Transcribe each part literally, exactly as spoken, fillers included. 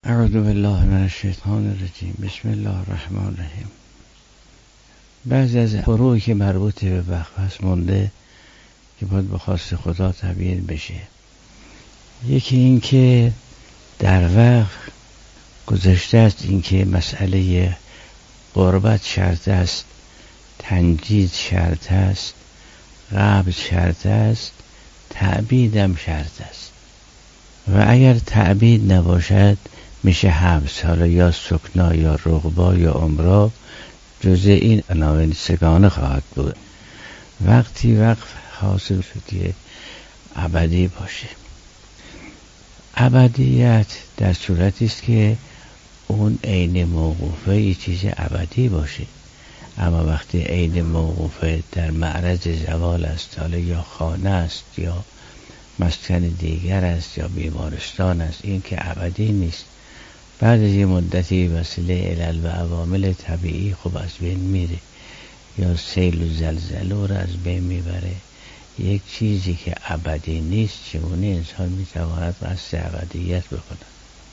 اعوذ بالله من الشیطان الرجیم. بسم الله الرحمن الرحیم. بعضی از فروعی که مربوط به وقف هست مونده که باید به خواست خدا تبیین بشه. یکی این که در وقف گذشته است این که مسئله قربت شرط است، تنجید شرط است، قبض شرط است، تعبیدم شرط است. و اگر تعبید نباشد میشه حبس، حالا یا سکنا یا رغبا یا عمرا، جزء این عناوین سگانه خواهد بود. وقتی وقف حاصل شد که ابدی باشه. ابدیت در صورتی است که اون عین موقوفه یه چیز ابدی باشه. اما وقتی عین موقوفه در معرض زوال است، حالا یا خانه است یا مسکن دیگر است یا بیمارستان است، این که ابدی نیست. بعد از یه مدتی وسیله علل و عوامل طبیعی خوب از بین میره، یا سیل و زلزله رو از بین میبره. یک چیزی که ابدی نیست چگونه انسان میتواند قصد ابدیت بکنه؟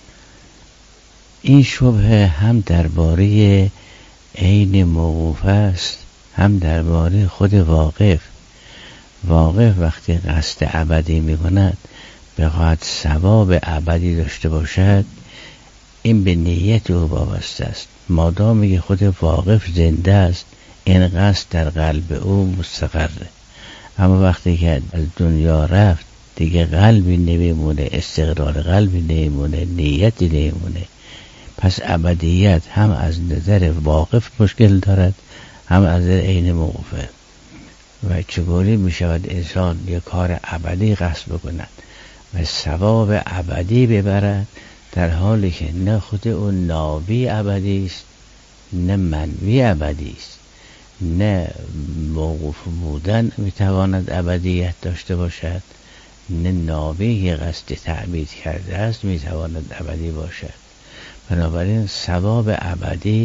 این شبهه هم درباره عین موقوف است، هم درباره خود واقف. واقف وقتی قصد ابدی میکند بخواهد ثواب ابدی داشته باشد، این به نیت او وابسته است. مادامی که خود واقف زنده است این قصد در قلب او مستقره. اما وقتی که از دنیا رفت دیگه قلبی نمیمونه، استقرار قلبی نمیمونه، نیتی نمیمونه. پس ابدیت هم از نظر واقف مشکل دارد، هم از نظر عین موقوفه. و چگونه می شود انسان یک کار ابدی قصد بکند و ثواب ابدی ببرد، در حالی که نه خود اون ناوی ابدی است، نه منوی ابدی است، نه موقوف بودن می تواند ابدیت داشته باشد، نه ناوی که قصد تعبید کرده است می تواند ابدی باشد. بنابراین ثواب ابدی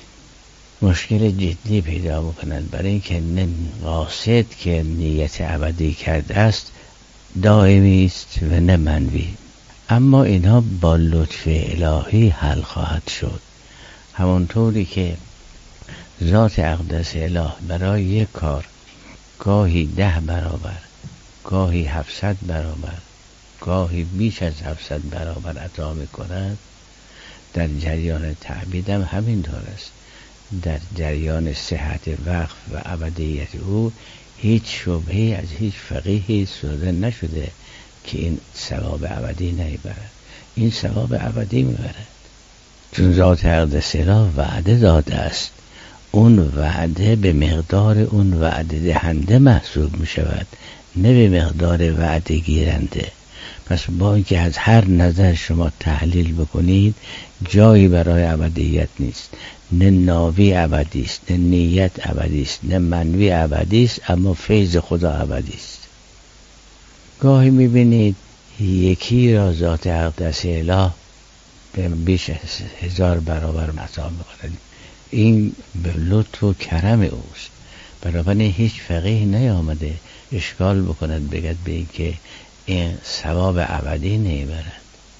مشکل جدی پیدا میکنند، برای اینکه نه قاصد که نیت ابدی کرده است دائمی است و نه منوی. اما اینها با لطف الهی حل خواهد شد. همونطوری که ذات اقدس اله برای یک کار گاهی ده برابر، گاهی هفتصد برابر، گاهی بیش از هفتصد برابر عطا میکند، در جریان تعبید هم همینطور است. در جریان صحت وقف و ابدیت او هیچ شبهی از هیچ فقیهی صادر نشده که این ثواب ابدی نمیبرد. این ثواب ابدی میبرد، چون ذات اقدس اله وعده داده است. اون وعده به مقدار اون وعده دهنده محسوب میشود، نه به مقدار وعده گیرنده. پس با اینکه از هر نظر شما تحلیل بکنید جایی برای ابدیت نیست. نه ناوی ابدی است، نه نیت ابدی است، نه منوی ابدی است، اما فیض خدا ابدی است. گاهی میبینید یکی را ذات اقدس اله به بیش از هزار برابر عطا میکند. این به لطف و کرم اوست. بنابراین هیچ فقیه نیامده اشکال بکند بگد به این که این ثواب ابدی نمیبرد.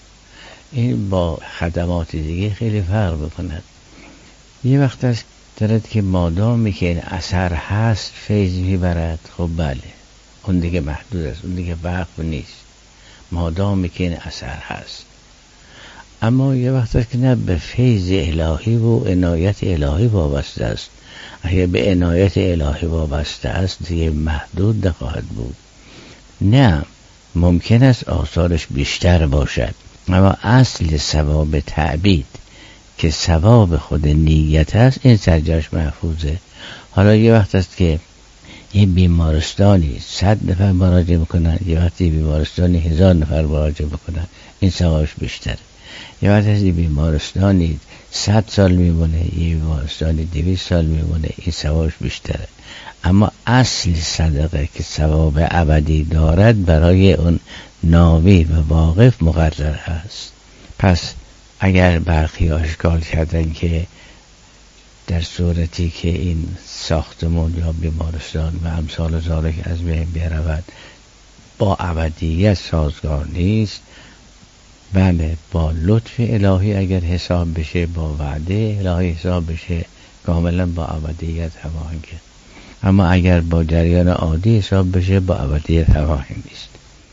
این با خدمات دیگه خیلی فرق بکند. یه وقت است دارد که مادامی که این اثر هست فیض میبرد، خب بله اون دیگه محدود است، اون دیگه وقف نیست، مادامی که این اثر هست. اما یه وقت است که نه به فیض الهی و عنایت الهی وابسته است. اگر به عنایت الهی وابسته است دیگه محدود نخواهد بود. نه، ممکن است آثارش بیشتر باشد، اما اصل ثواب تعبید که ثواب خود نیت است این سرجاش محفوظه. حالا یه وقت است که یه بیمارستانی صد نفر مراجعه میکنن، یه وقتی بیمارستانی هزار نفر مراجعه میکنن، این ثوابش بیشتره. یه وقت است بیمارستانی صد سال میمونه، یه بیمارستانی دویست سال میمونه، این ثوابش بیشتره. اما اصل صدقه که ثواب ابدی دارد برای اون ناوی و واقف مقرر هست. پس اگر برخی اشکال کردن که در صورتی که این ساختمان یا بیمارستان و امثال ذالک از بین برود با ابدیت سازگار نیست، بله، با لطف الهی اگر حساب بشه، با وعده الهی حساب بشه، کاملا با ابدیت هماهنگه. اما اگر با جریان عادی حساب بشه، با ابدیت هماهنگ نیست.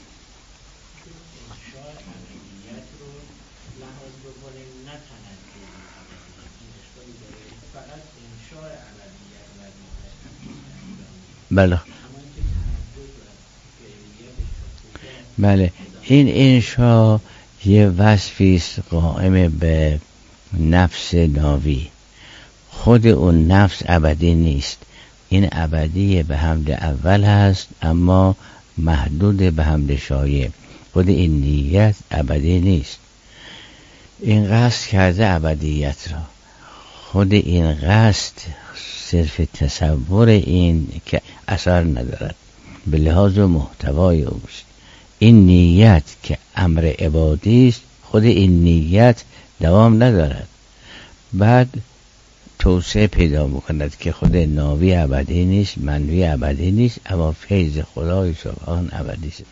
بله بله، این انشا یه وصفی است قائم به نفس ناوی. خود اون نفس ابدی نیست، این ابدی به حمد اول هست اما محدود به حمد شایع. خود این نیت ابدی نیست، این قصد کرده ابدیت را. خود این قصد صرف تصور این که اثر ندارد به لحاظ محتوای اوست. این نیت که امر عبادی است، خود این نیت دوام ندارد، بعد توسعه پیدا میکند که خود ناوی ابدی نیست، منوی ابدی نیست، اما فیض خدای سبحان ابدی است.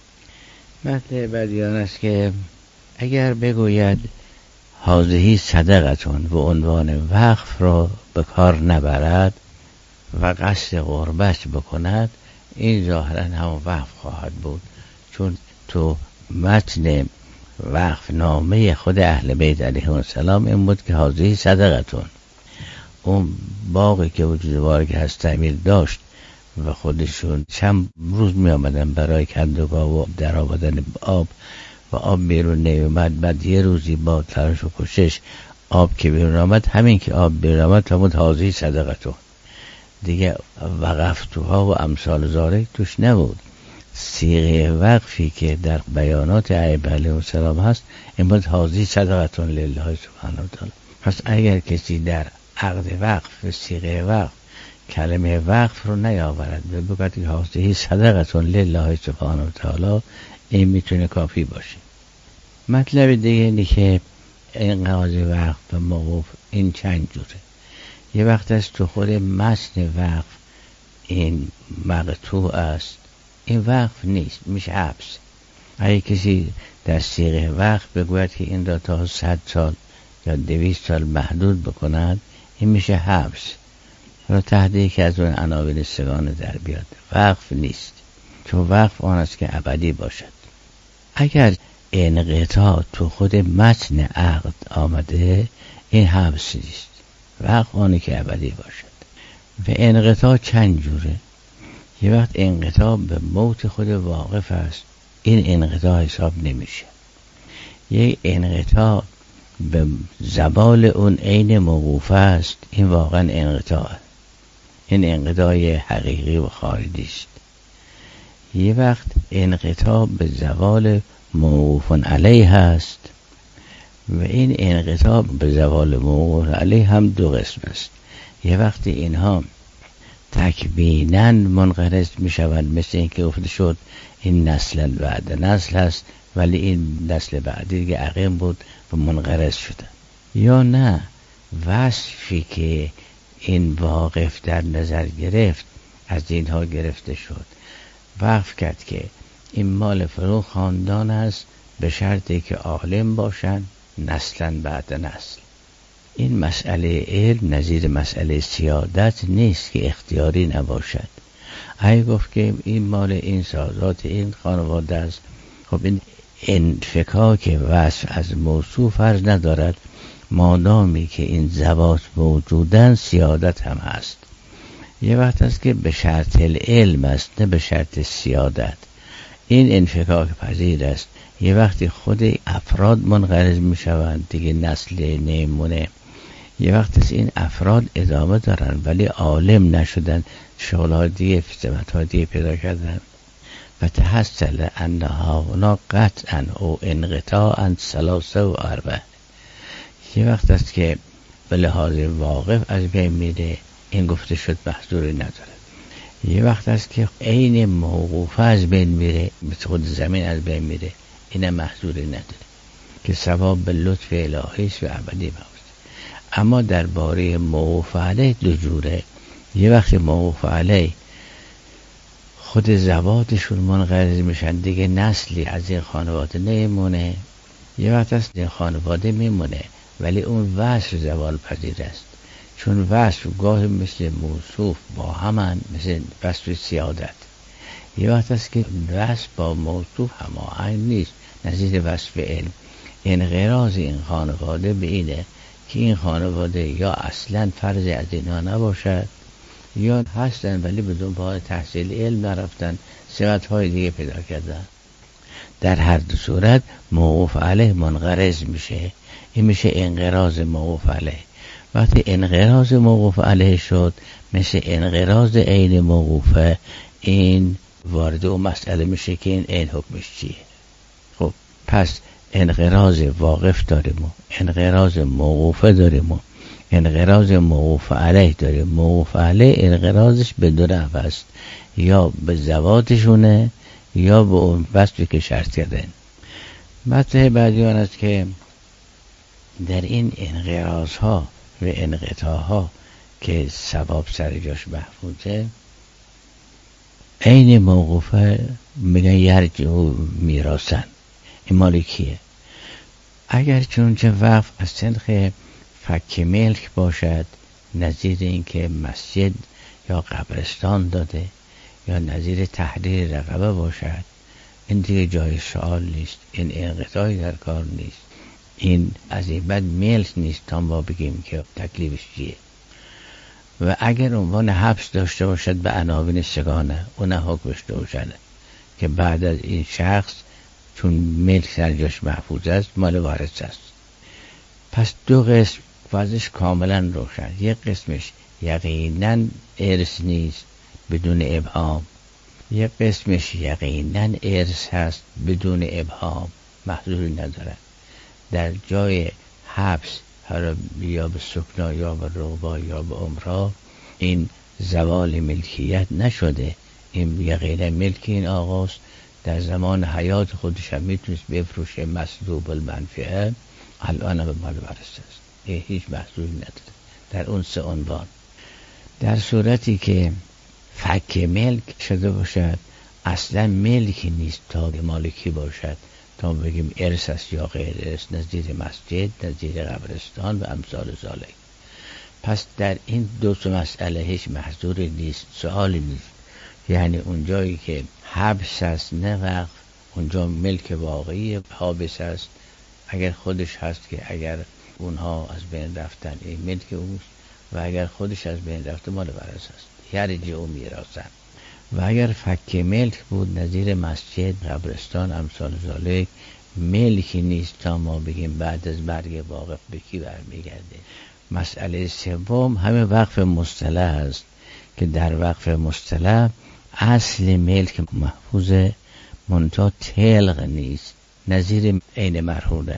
مطلب بعدی آن است که اگر بگوید هذه صدقتون و عنوان وقف را به کار نبرد و قصد قربت بکند، این ظاهرا هم وقف خواهد بود، چون تو متن وقف نامه خود اهل بیت علیهم السلام این بود که هذه صدقتون. اون باقی که وجود بارک هست تعمیر داشت و خودشون چند روز می آمدن برای کندوگاه و در آوردن آب و آب بیرون نیومد، بعد یه روزی با تلاش و کوشش آب که بیرون آمد، همین که آب بیرون آمد فرمود هذه صدقتون، دیگه وقفتوها و امثال ذالک توش نبود. صیغه وقفی که در بیانات ائمه علیهم السلام هست این بود هذه صدقتون لله سبحانه و تعالی. پس اگر کسی در عقد وقف و صیغه وقف کلمه وقف رو نیاورد و بگوید هذه صدقتون لله سبحانه و تعالی، این میتونه کافی باشه. مطلب دیگه اینه که این قاضی وقف و موقوف این چند جوره. یه وقت است تو خود متن وقف این مقطوع است، این وقف نیست، میشه حبس. اگه کسی در صیغه وقف بگوید که این را تا صد سال یا دویست سال محدود بکند، این میشه حبس، را تحت یکی از اون عناوین سگان در بیاد. وقف نیست، چون وقف آن است که ابدی باشد. اگر انقطاع تو خود متن عقد آمده، این حبس نیست، وقف آنی که ابدی باشد. و انقطاع چند جوره. یه وقت انقطاع به موت خود واقف است، این انقطاع حساب نمیشه. یک انقطاع به زوال اون عین موقوف است، این واقعا انقطاع، این انقطاع حقیقی و خارجی است. یه وقت انقطاع به زوال موقوف علیه هست و این انقطاع به زوال موقوف علیه هم دو قسم است. یه وقت اینها تکویناً منقرض می شوند، مثل این که گفته شد این نسل بعد نسل هست، ولی این نسل بعدی دیگه عقیم بود و منقرض شده. یا نه، وصفی که این واقف در نظر گرفت از اینها گرفته شد، وقف کرد که این مال فلان خاندان است به شرطی که عالم باشن نسلا بعد نسل. این مسئله علم نظیر مسئله سیادت نیست که اختیاری نباشد. اگه گفت که این مال این سادات این خانواده است، خب این انفکاک وصف از موصوف فرض ندارد، مادامی که این ذوات موجودن سیادت هم هست. یه وقت است که به شرط العلم است نه به شرط سیادت، این انفکاک پذیر است. یه وقتی خود افراد منقرض می شوند دیگه نسل نمونه. یه وقت است این افراد ادامه دارن ولی عالم نشدن، شغل‌های دیگه سمت‌های دیگه پیدا کردن و تحصل انها هنا قطعا او انقطاعا ثلاثه و اربع. یه وقت است که به لحاظ واقف از بین میره، این گفته شد محظوری نداره. یه وقت است که عین موقوف از بین میره، مثل خود زمین از بین میره، این محظوری نداره که ثواب به لطف الهی است و ابدی موجود. اما درباره موقوف علیه دو جوره. یه وقت موقوف علیه خود زواتشون منقرض میشن دیگه نسلی از این خانواده نمونه، یه وقت است این خانواده میمونه ولی اون وصف زوال پذیر است، چون وصف گاه مثل موصوف با همن، مثل وصف سیادت. یه وقت است که وصف با موصوف هماهنگ نیست، نظیر وصف علم. انقراض این خانواده به اینه که این خانواده یا اصلا فرض از اینا نباشد یا هستن ولی به دنبال تحصیل علم نرفتن، صفت‌های دیگه پیدا کردن. در هر دو صورت موقوف علیه منقرض میشه، این میشه انقراض موقوف علیه. وقتی انقراض موقوف علیه شد مثل انقراض عین موقوفه، این وارد اون مسئله میشه که این عین حکمش چیه. خب پس انقراض واقف داریم و انقراض موقوفه داریم و انقراض موقوف علیه داریم. موقوف علیه انقراضش به دو نحو است، یا به زواتشونه یا به اون وصفی که شرط کردن. مطلب بعدی آن است که در این انقراض ها و انقطاع ها که ثواب سر جاش محفوظه، عین موقوفه میگن یرجعو میراثن. این مال کیه؟ اگر چونچه وقف از سنخ فک ملک باشد، نظیر این که مسجد یا قبرستان داده، یا نظیر تحریر رقبه باشد، این دیگه جای سوال نیست، این انقطاعی در کار نیست، این از این بعد ملک نیست تا ما بگیم که تکلیفش چیه. و اگر عنوان حبس داشته باشد به عناوین سگانه، اون حکمش روشنه که بعد از این شخص چون ملک سر جاش محفوظ است مال وارث است. پس دو قسم وضعش کاملا روشن. یک قسمش یقینا ارث نیست بدون ابهام، یک قسمش یقینا ارث هست بدون ابهام، محضوری نداره. در جای حبس یا به سکنا یا به رغبا یا به عمرا این زوال ملکیت نشده، این یقینا ملک این آقاست. در زمان حیات خودش هم میتونست بفروشه مسلوب المنفعه، الان هم به مال وارث است، هیچ محضوری نداره در اون سه عنوان. در صورتی که فک ملک شده باشد، اصلا ملکی نیست تا مالکی باشد تا بگیم ارث است یا غیر ارث، نظیر مسجد، نظیر قبرستان و امثال ذالک. پس در این دو تا مسئله هیچ محظوری نیست، سوالی نیست. یعنی اون جایی که حبس است نه وقف، اونجا ملک واقعی حابس است، اگر خودش هست که اگر اونها از بین رفتن این ملک اوست، و اگر خودش از بین رفته مال وارث است، یرجعو میراثن. و اگر فک ملک بود نظیر مسجد، قبرستان، امثال ذالک، ملکی نیست تا ما بگیم بعد از مرگ واقف به کی برمیگرده. مسئله سوم همه وقف مصطلح است که در وقف مصطلح اصل ملک محفوظه منتها تلق نیست، نظیر عین مرهونه.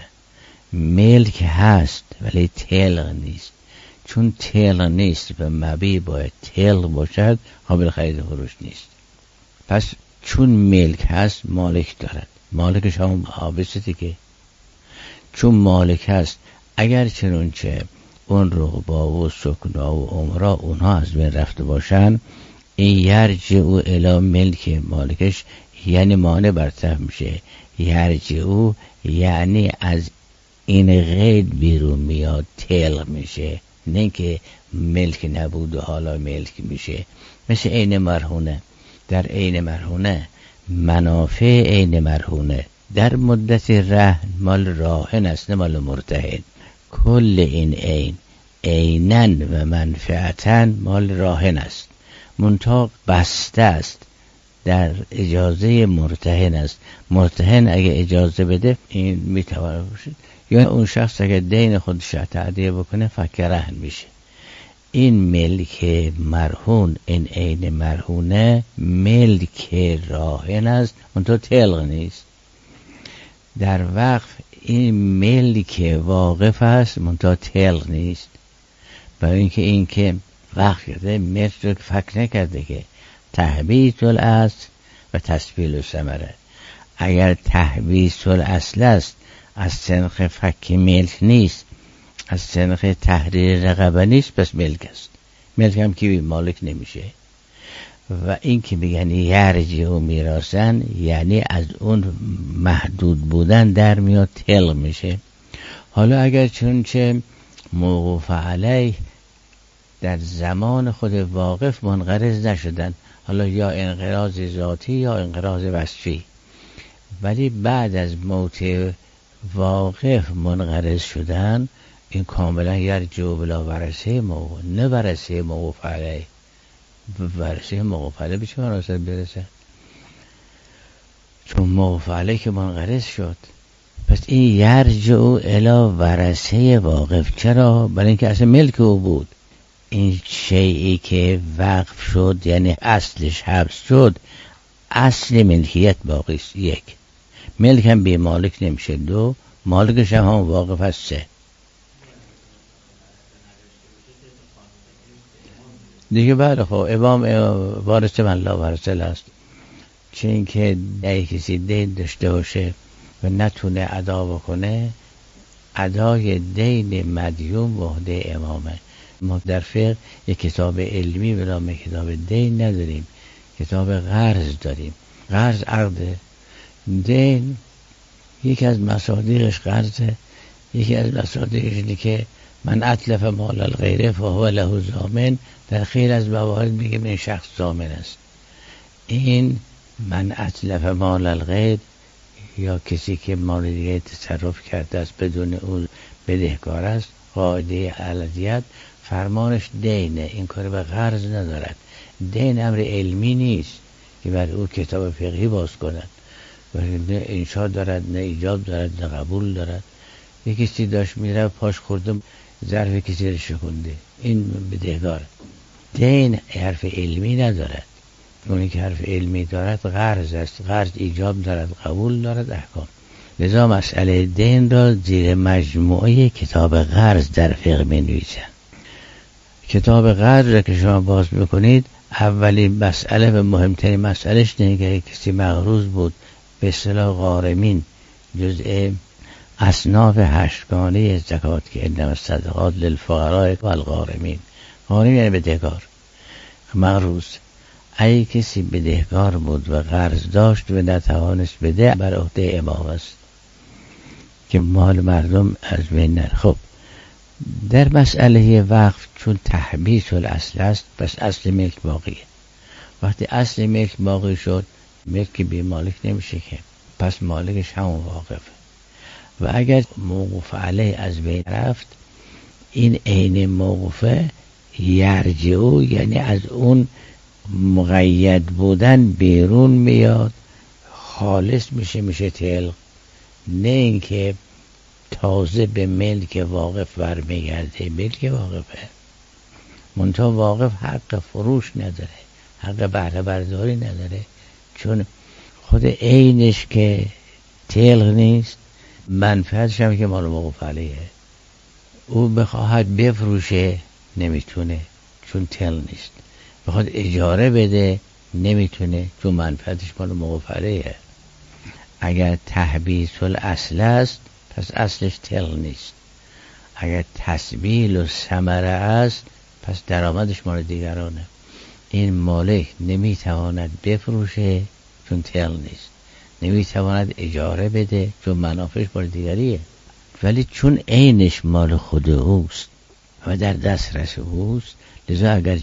ملک هست ولی تلق نیست، چون تلق نیست و مبیع باید تلق باشد، قابل خرید و فروش نیست. پس چون ملک هست مالک دارد، مالکش همون حابسه دیگه. چون مالک هست اگر چنونچه اون رغبا و سکنا و عمرا اونها از بین رفته باشن، این یرجعو الی ملک مالکش یعنی مانع برطرف میشه. یرجعو یعنی از این قید بیرون میاد، تلق میشه، نه که ملک نبود و حالا ملک میشه. مثل عین مرهونه. در عین مرهونه منافع عین مرهونه در مدت رهن مال راهن است نه مال مرتهن. کل این عین عینن و منفعتن مال راهن است، منطق بسته است در اجازه مرتهن است. مرتهن اگه اجازه بده این میتونه باشد، یا اون شخص اگه دین خودش تعدیه بکنه فک رهن میشه. این ملک مرهون، این عین مرهونه ملک راهن است منطقه تلق نیست. در وقف این ملک واقف است منطقه تلق نیست، برای اینکه این که وقف کرده ملک رو فک نکرده که تحبیث الاصل و تسبیل ثمره. اگر تحبیث الاصل است از سنخ فک ملک نیست، از سنخ تحریر رقبه نیست، پس ملک است. ملک هم که مالک نمیشه. و این که میگن یرجعو میراثن یعنی از اون محدود بودن در میاد تلغ میشه. حالا اگر چونچه موقوف علیه در زمان خود واقف منقرض نشدن، حالا یا انقراض ذاتی یا انقراض وصفی، ولی بعد از موت واقف منقرض شدن، این کاملا یرجعو بلا ورثه موقوف، نه ورثه موقوف علیه. ورثه موقوف علیه به چه مناسبت برسه؟ چون موقوف علیه که منقرض شد. پس این یرجعو الی ورثه واقف. چرا؟ برای اینکه اصلا ملک او بود. این شیئی که وقف شد یعنی اصلش حبس شد، اصل ملکیت باقی است. یک، ملک هم بی مالک نمیشه. دو، مالکش هم هم واقف است. سه، دیگه بله خب امام وارث من لا وارث له است. چه اینکه اگه کسی دین داشته باشه و نتونه ادا بکنه، ادای دین مدیون وحده امامه. ما در فقه یک کتاب علمی به نام کتاب دین نداریم، کتاب قرض داریم. قرض عقده، دین یکی از مصادیقش قرضه، یکی از مصادیقش اینه که من اتلف مال الغیره فهو له ضامن. در خیلی از موارد میگه این شخص ضامن است. این من اتلف مال الغیر یا کسی که مال دیگه تصرف کرده است بدون او بدهکار است، قاعده علدیت فرمانش دینه، این کار به قرض ندارد. دین امر علمی نیست که بر او کتاب فقهی باز کنند، نه انشاء دارد، نه ایجاب دارد، نه قبول دارد. یک کسی داشت میره پاش خورده ظرف کسی رو شکنده، این بدهکار. دین حرف علمی ندارد. اونی که حرف علمی دارد قرض است. قرض ایجاب دارد، قبول دارد، احکام. لذا مسئله دین را زیر مجموعه کتاب قرض در فقه می نویسند. کتاب قرض را که شما باز بکنید، اولین مسئله و مهمترین مسئلهش اینه که کسی مقروض بود به اصطلاح غارمین، جزء اصناف هشتگانه زکات که انما الصدقات للفقراء والغارمین. غارم یعنی بدهکار، مقروض. اگه کسی بدهکار بود و قرض داشت و نتوانست بده، بر عهده امام است که مال مردم از بین نره. خب در مسئله وقف چون تحبیس الاصل است، پس اصل ملک باقیه. وقتی اصل ملک باقی شد، ملک بی مالک نمیشه که، پس مالکش همون واقفه. و اگر موقوف علیه از بین رفت، این عین موقوفه یرجعو یعنی از اون مقید بودن بیرون میاد، خالص میشه، میشه تلق. نه اینکه تازه به ملک واقف برمیگرده. ملک واقفه، منتها واقف حق فروش نداره، حق بهره برداری نداره، چون خود عینش که تلق نیست، منفعتش هم که مال موقوف علیه. او بخواهد بفروشه نمیتونه چون تلق نیست، بخواد اجاره بده نمیتونه چون منفعتش مال موقوف علیه. اگر تحبیس الاصل است، پس اصلش تلق نیست. اگر تسبیل و ثمره است، پس درآمدش مال دیگرانه. این مالک نمیتواند بفروشه چون تلق نیست، نمیتواند اجاره بده چون منافعش مال دیگریه. ولی چون عینش مال خود اوست و در دسترس اوست، لذا اگر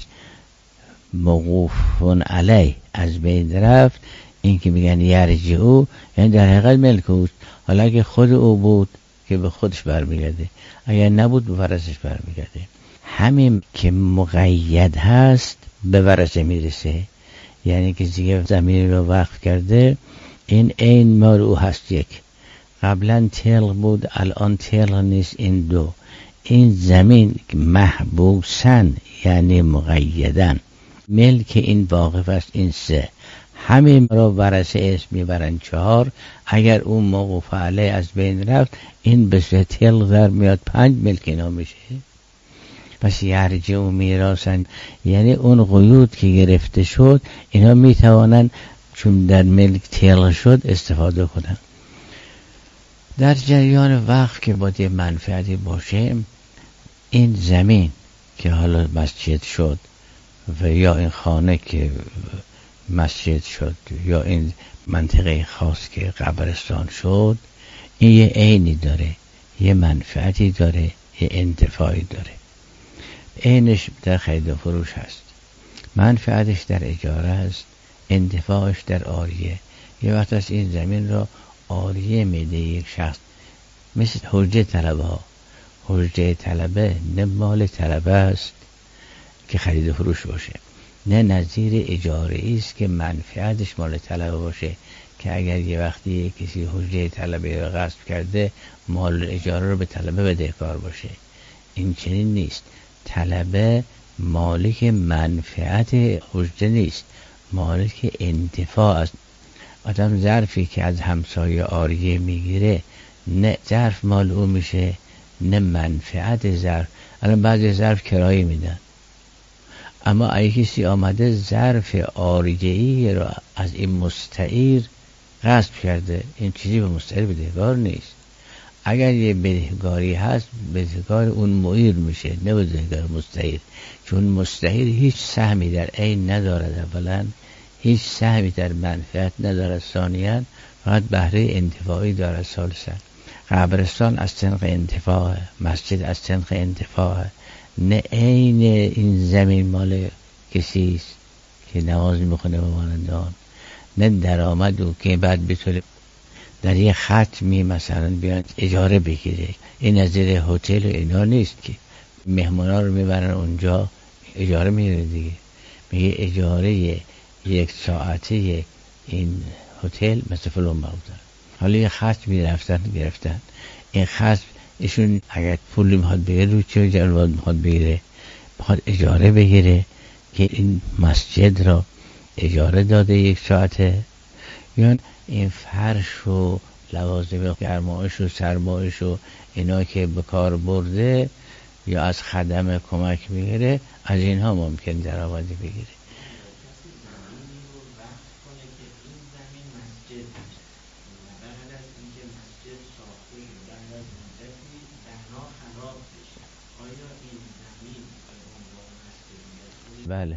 موقوفون علی از بین رفت، این که میگن یرجعو یعنی در حقیقت ملک اوست. حالا اگه خود او بود که به خودش برمیگرده، اگر نبود به ورثش برمیگرده. همین که مقید هست به ورثه میرسه، یعنی که دیگه زمین رو وقف کرده، این عین مال او هست. یک، قبلا تلق بود، الان تلق نیست. این دو، این زمین محبوسن یعنی مقیدن، ملک این واقف است. این سه، همین را ورثه اسم میبرن. چهار، اگر اون موقوف علیه از بین رفت، این به سه تلق در میاد، پنج ملک اینا میشه. پس یرجعو میراثن یعنی اون قیود که گرفته شد، اینا میتوانن چون در ملک تلق شد استفاده کنن. در جریان وقف که باید منفعتی باشه، این زمین که حالا مسجد شد و یا این خانه که مسجد شد یا این منطقه خاص که قبرستان شد، این یه عینی داره، یه منفعتی داره، یه انتفاعی داره. عینش در خرید و فروش هست، منفعتش در اجاره است، انتفاعش در عاریه. یه وقت از این زمین را عاریه میده یک شخص، مثل حجه طلبه ها. حجه طلبه نه مال طلبه است که خرید و فروش باشه، نه نظیر اجاره است که منفعتش مال طلبه باشه، که اگر یه وقتی کسی حجه طلبه رو غصب کرده مال اجاره رو به طلبه بدهکار باشه. این چنین نیست. طلبه مالک منفعت حجه نیست، مالک انتفاع است. آدم ظرفی که از همسایه عاریه میگیره، نه ظرف مال او میشه نه منفعت ظرف. الان بعضی ظرف کرایه میدن، اما اگه کسی آمده ظرف عاریه‌ای را از این مستعیر غصب کرده، این چیزی به مستعیر بدهکار نیست. اگر یه بدهکاری هست، بدهکار اون معیر میشه، نه بدهکار مستعیر، چون مستعیر هیچ سهمی در عین ندارد، اولا هیچ سهمی در منفعت ندارد، ثانیاً فقط بهره انتفاعی دارد. ثالثاً قبرستان از طریق انتفاع، مسجد از طریق انتفاع، نه عین این زمین مال کسی است که نماز میخونه به مانند آن، نه درآمد او که بعد بتونه در یه ختمی مثلا بیان اجاره بگیره. این نظیر هتل اینا نیست که مهمونا رو میبرن اونجا اجاره میگیره دیگه. میگه اجاره یک ساعته این هتل مثل فلان مبلغ. حالا یه ختمی رفتن گرفتن، این ختم ایشون اگر پولی میخواد بگیره رو چه جلوات میخواد بگیره؟ میخواد اجاره بگیره که این مسجد را اجاره داده یک ساعته، یا این فرش و لوازم گرمایش و سرمایش و اینا که به کار برده یا از خدم کمک میگیره، از اینها ممکن درآمدی بگیره. بله.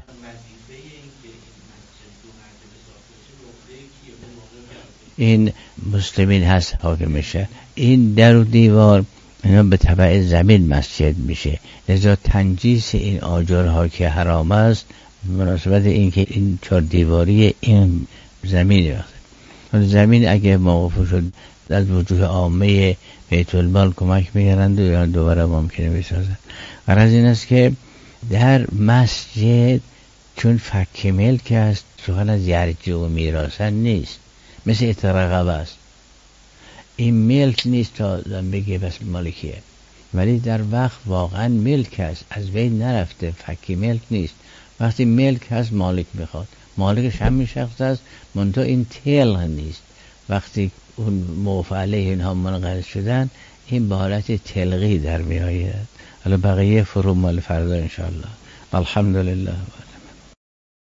این مسلمین هست حاکمشه. این در و دیوار اینا به تبع زمین مسجد میشه، لذا تنجیس این آجرها که حرام است مناسبت این که این چهار دیواری این زمین وقت زمین اگه موقف شد از وجوه عامه بیت المال کمک میگیرند یا دوباره ممکنه بسازن. غرض این است که در مسجد چون فک ملک است، سخن از یرجع و میراثن نیست، مثل اترقبه است. این ملک نیست تا بگه بس مالکیه، ولی در وقت واقعا ملک است، از بین نرفته، فک ملک نیست. وقتی ملک هست مالک میخواد، مالکش همین شخص است، منتها این تلغ نیست. وقتی اون موفعله اینها منقل شدن، این به حالت تلغی در می آید. حالا بقیه فرو مال فردا انشاءالله. الحمدلله.